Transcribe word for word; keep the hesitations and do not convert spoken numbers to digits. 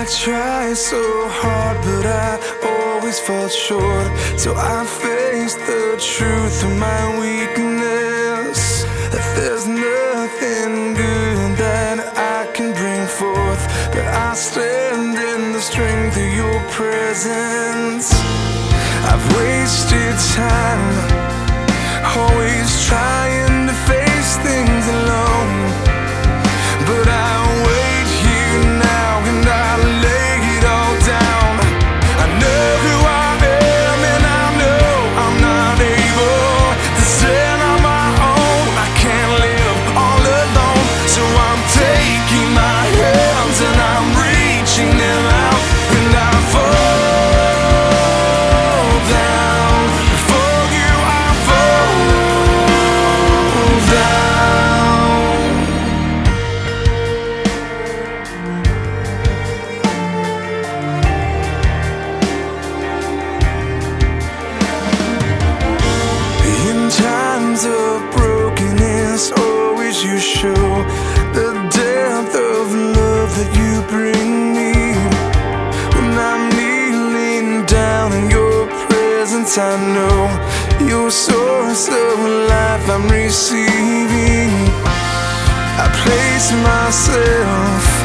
try so hard, but I always fall short. So I face the truth of my weakness, that there's nothing good that I can bring forth, but I stand in the strength of your presence. I've wasted time, always trying to face things alone, but I wait here now and I lay it all down. I know who I am and I know I'm not able to stand on my own. I can't live all alone, so I'm taking my hands and I'm reaching them out, and I fall down before you. I fall down. In times of brokenness, always you show the depth of love that you bring me. When I'm kneeling down in your presence, I know your source of life I'm receiving. I place myself